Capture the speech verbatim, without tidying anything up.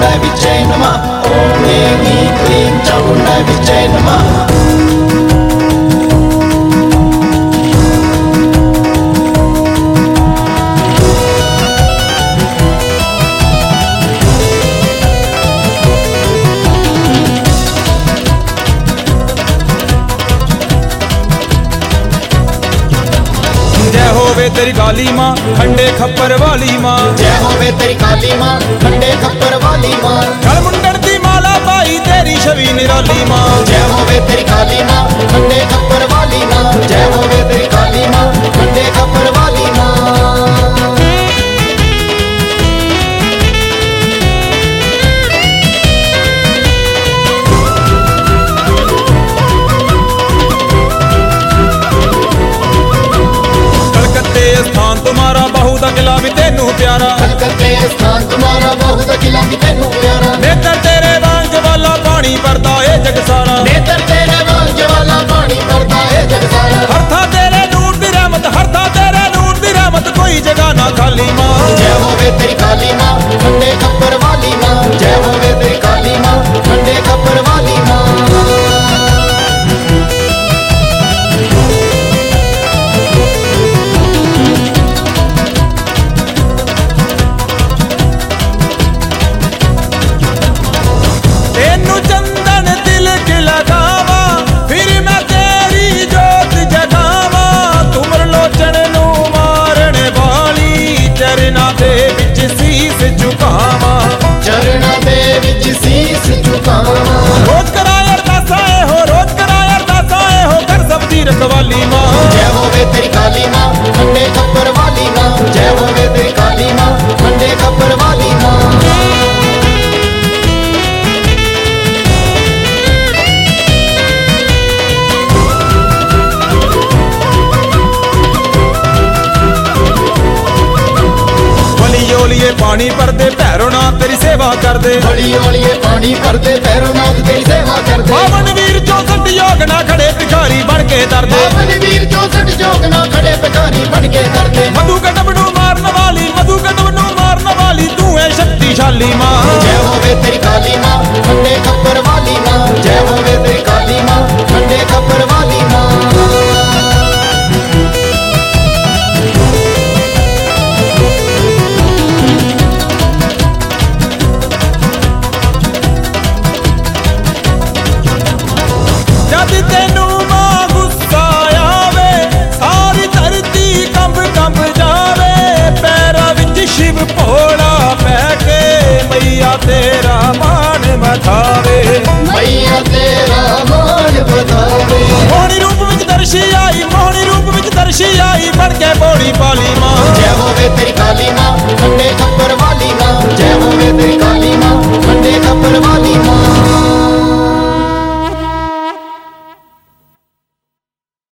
चामुंडा विजय नमः। ओम ऐं क्लीं चामुंडा विजय नमः। जय होवे तेरी काली माँ खंडे खप्पर वाली माँ। जय होवे तेरी काली माँ खंडे खप्पर वाली माँ। गल मुंडन दी माला पाई तेरी छवि निराली माँ। जय होवे तेरी काली माँ खंडे खप्पर वाली माँ। जय होवे तेरी काली माँ खंडे खप्पर वाली माँ। स्थान तुम्हारा बहुत अखिला भी तेनू प्यारा। कलकत्ते स्थान तुम्हारा बहुत अखिला भी तेनू प्यारा। नेत्र तेरे वांग वाला पानी भरता है जग सारा। नेत्र तेरे वांग वाला पानी भरता है जग सारा। हर था तेरे नूर दी रहमत हर था तेरे नूर दी रहमत कोई जगह ना खाली माँ। जय होवे तेरी काली माँ खंडे खप्पर वाली माँ। जय होवे तेरी काली माँ खंडे खप्पर वाली माँ। चरणा दे विच सीस झुकावा। रोज कराया अरदासां हो रोज कराया अरदासां हो कर सब दी रखवाली माँ। जय होवे तेरी काली माँ खंडे खप्पर वाली माँ। जय होवे तेरी काली माँ खंडे खप्पर वाली माँ। पानी भरदे भैरो नाथ तेरी सेवा करदे। हौली हौली पानी भरदे भैरो नाथ तेरी सेवा करदे। पावन वीर चौसठ योग ना खड़े भिखारी बन के दरदे। पावन वीर चौसठ योग ना खड़े भिखारी बन के दरदे। मधु कटबनू मारन वाली मधु कटबनू मारन वाली तू है शक्तिशाली माँ। जय होवे तेरी काली माँ खंडे खप्पर वाली माँ। जय होवे तेरी काली माँ खंडे खप्पर वाली माँ। तेनू मां गुस्सा आवे सारी धरती कंब कंब जावे। पैरा विच शिव भोला पैके मैया तेरा मान बधावे। मैया तेरा मान बधावे। मोहनी रूप विच दर्शी आई मोहनी रूप विच दर्शी आई बन के बोली पाली माँ। जय होवे तेरी काली